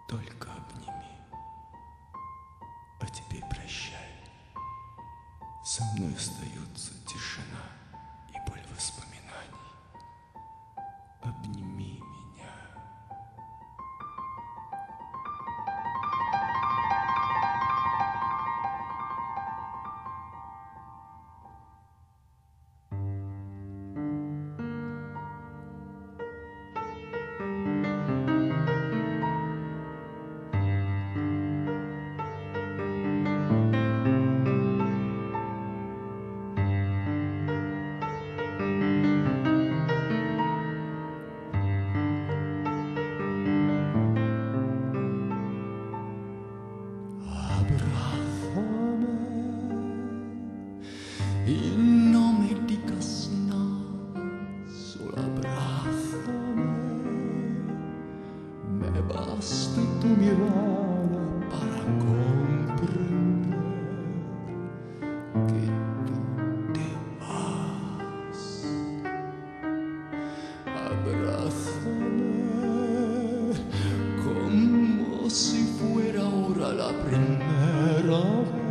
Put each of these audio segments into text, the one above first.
Только обними. А теперь прощай. Со мной остаются тишина и боль воспоминаний. Обними меня. Y no me digas nada, solo abrázame. Me basta tu mirada para comprender que tú te vas. Abrázame como si fuera ahora la primera vez.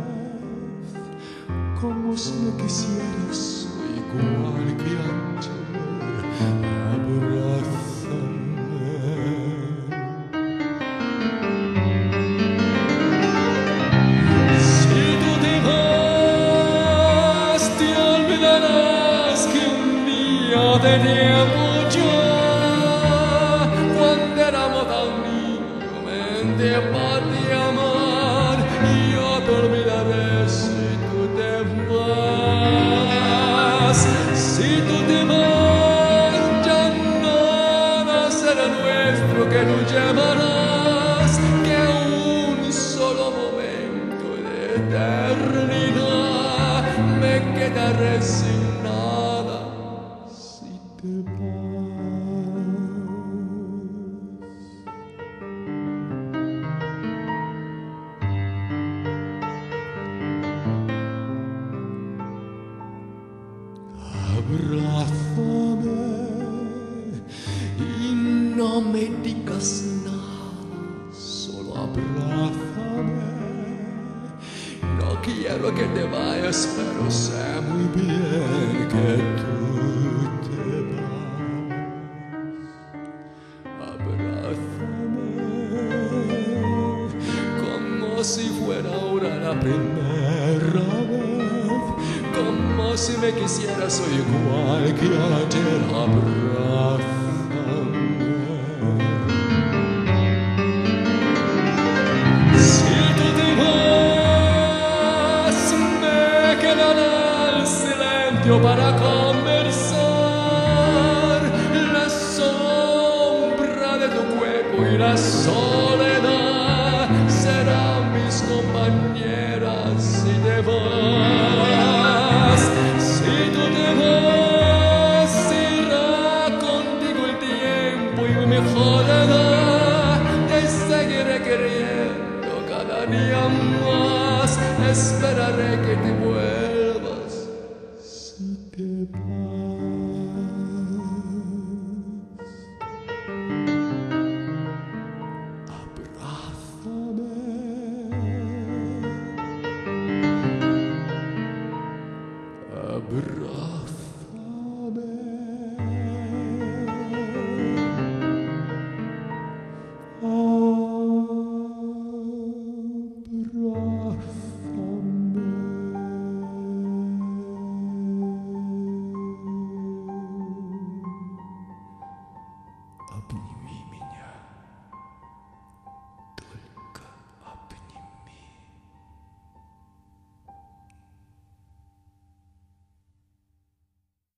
Como si me quisieras igual que ayer, abrázame. Si tú te vas, te olvidarás que un día teníamos ya. Cuando éramos tan niños, mente para amar, y yo te olvidaré si tú te vas. Si tú te vas, ya nada será nuestro que nos llevarás, que un solo momento de eternidad me quedaré sin nada si te vas. Abrázame y no me digas nada, solo abrázame. No quiero que te vayas, pero sé muy bien que tú te vas. Abrázame como si fuera ahora la primera vez, como si me quisieras hoy igual que ayer. Abrázame. Si tú te vas, me quedará el silencio para conversar. La sombra de tu cuerpo y la soledad serán mis compañeras si te vas. Si tú te vas, irá contigo el tiempo y mi soledad. Te seguiré queriendo cada día más. Esperaré que te vuelvas si te vas.